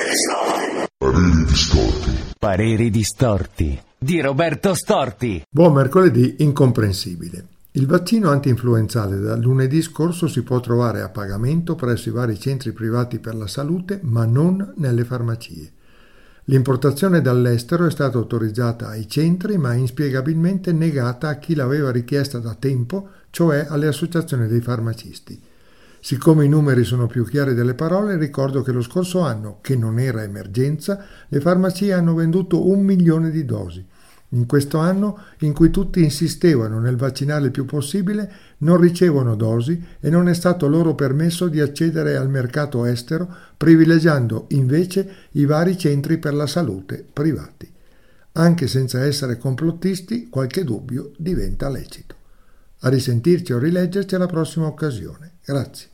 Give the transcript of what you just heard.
Pareri distorti. Pareri distorti di Roberto Storti. Buon mercoledì incomprensibile. Il vaccino anti-influenzale dal lunedì scorso si può trovare a pagamento presso i vari centri privati per la salute, ma non nelle farmacie. L'importazione dall'estero è stata autorizzata ai centri, ma inspiegabilmente negata a chi l'aveva richiesta da tempo, cioè alle associazioni dei farmacisti. Siccome i numeri sono più chiari delle parole, ricordo che lo scorso anno, che non era emergenza, le farmacie hanno venduto 1 milione di dosi. In questo anno, in cui tutti insistevano nel vaccinare il più possibile, non ricevono dosi e non è stato loro permesso di accedere al mercato estero, privilegiando invece i vari centri per la salute privati. Anche senza essere complottisti, qualche dubbio diventa lecito. A risentirci o rileggerci alla prossima occasione. Grazie.